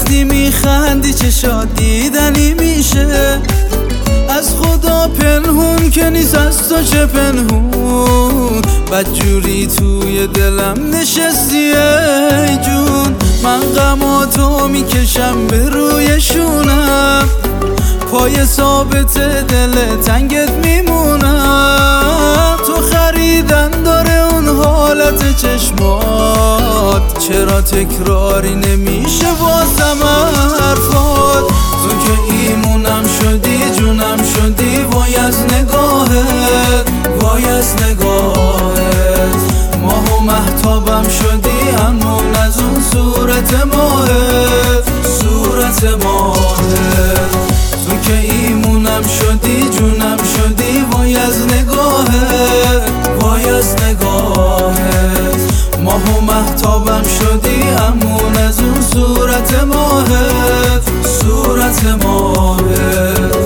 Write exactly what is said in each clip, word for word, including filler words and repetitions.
وقتی میخندی چشات دیدنی میشه، از خدا پنهون که نیست از تو چه پنهون، بدجوری توی دلم نشستی ای جون. من غماتو میکشم به روی شونم، پای ثابت دل تنگت میمونم. تو خریدن داره اون حالت چشمات، چرا تکراری نمیشه واسم حرفات؟ تو که ایمونم شدی جونم شدی، وای از نگاهت وای از نگاهت. ماه و مهتابم شدی همون از اون صورت ماهت صورت ماهت. تو که ایمونم شدی جونم شدی، وای از نگاهت وای از نگاهت. ماه و مهتابم شدی همون از اون صورت ماهت صورت ماهت.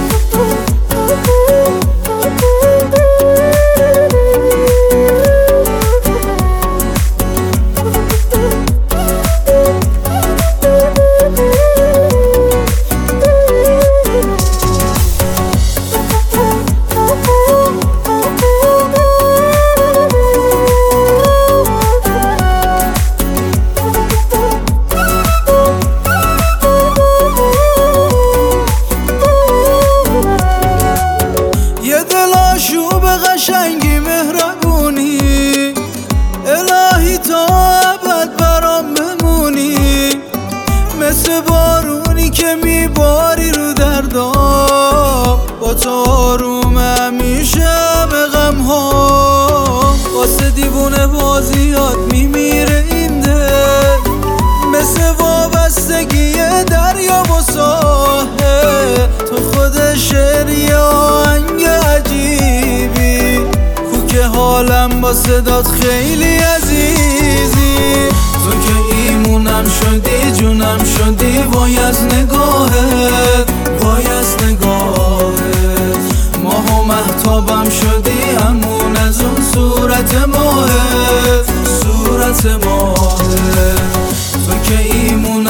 شوب قشنگی مهربونی، الهی تا ابد برام بمونی. مثل بارونی که میباری رو دردام، با تو آروم همیشه به غم ها. واسه دیوونه بازیات میمیره این دل، مثل وابستگی دریا و ساحل. تو خود شعری آهنگ عجیبی، کو که حالم با صدات خیلی عزیزی. تو که ایمونم شدی جونم شدی، وای از نگاهت وای از نگاهت. ماه و مهتابم شدی همون از اون صورت ماهت صورت ماهت. تو که ایمونم